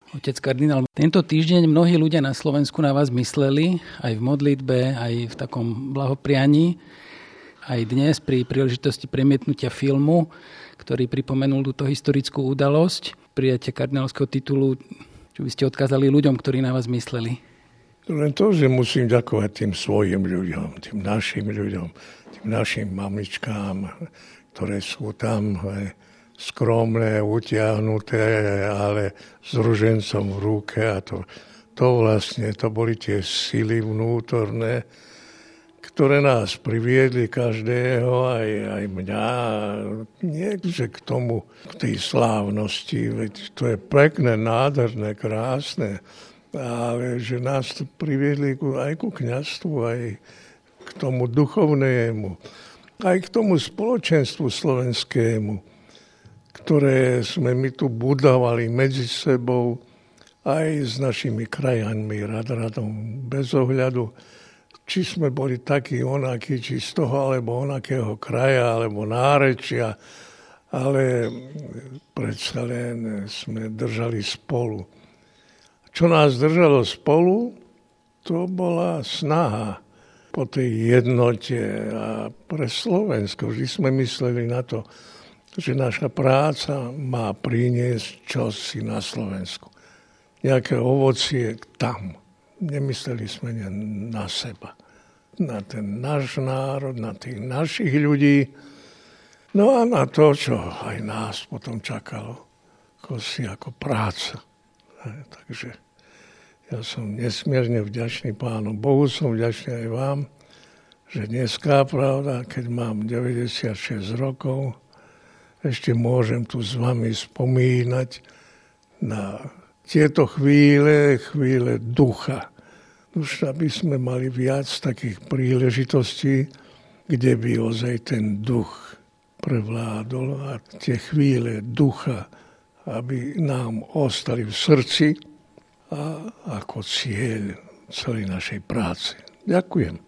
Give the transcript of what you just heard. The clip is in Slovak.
Otec kardinál, tento týždeň mnohí ľudia na Slovensku na vás mysleli, aj v modlitbe, aj v takom blahoprianí, aj dnes pri príležitosti premietnutia filmu, ktorý pripomenul túto historickú udalosť, prijatie kardinálskeho titulu, čo by ste odkázali ľuďom, ktorí na vás mysleli? Len to, že musím ďakovať tým svojim ľuďom, tým našim ľuďom, tým našim mamičkám, ktoré sú tam skromné, utiahnuté, ale s ružencom v ruke. A to vlastne, to boli tie sily vnútorné, ktoré nás priviedli každého, aj mňa, niekde k tomu, k tej slávnosti. Veď to je pekné, nádherné, krásne, ale že nás to priviedli aj ku kňazstvu, aj k tomu duchovnému, aj k tomu spoločenstvu slovenskému, ktoré sme my tu budovali medzi sebou, aj s našimi krajanmi, radom, bez ohľadu, či sme boli takí onakí, či z toho, alebo onakého kraja, alebo nárečia, ale predsa len sme držali spolu. Čo nás držalo spolu, to bola snaha po tej jednote a pre Slovensko. Vždy sme mysleli na to, že naša práca má priniesť čosi na Slovensku. Nejaké ovocie tam. Nemysleli sme na seba. Na ten náš národ, na tých našich ľudí. No a na to, čo aj nás potom čakalo. Ako práca. Takže ja som nesmierne vďačný Pánu Bohu, som vďačný aj vám, že dneská pravda, keď mám 96 rokov, ešte môžem tu s vami spomínať na tieto chvíle ducha. Už aby sme mali viac takých príležitostí, kde by ozaj ten duch prevládol a tie chvíle ducha, aby nám ostali v srdci a ako cieľ celej našej práce. Ďakujem.